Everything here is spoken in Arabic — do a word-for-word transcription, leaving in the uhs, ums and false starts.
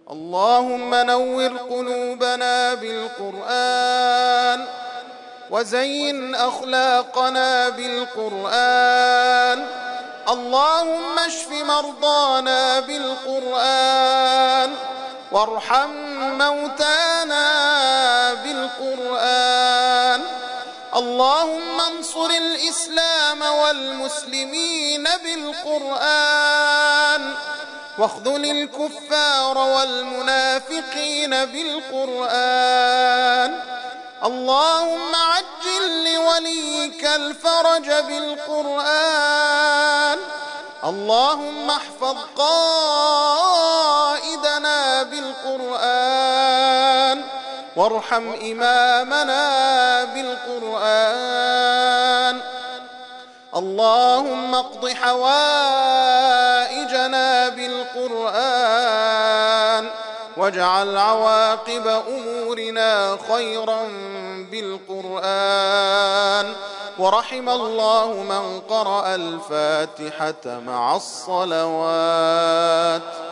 اللهم نور قلوبنا بالقرآن، وزين أخلاقنا بالقرآن. اللهم اشف مرضانا بالقرآن، وارحم موتانا بالقرآن. اللهم انصر الإسلام والمسلمين بالقرآن، واخذل الكفار والمنافقين بالقرآن. اللهم عجل لوليك الفرج بالقرآن. اللهم احفظ قائدنا بالقرآن، وارحم إمامنا بالقرآن. اللهم اقض حوائجنا بالقرآن، واجعل عواقب أمورنا خيرا بالقرآن. ورحم الله من قرأ الفاتحة مع الصلوات.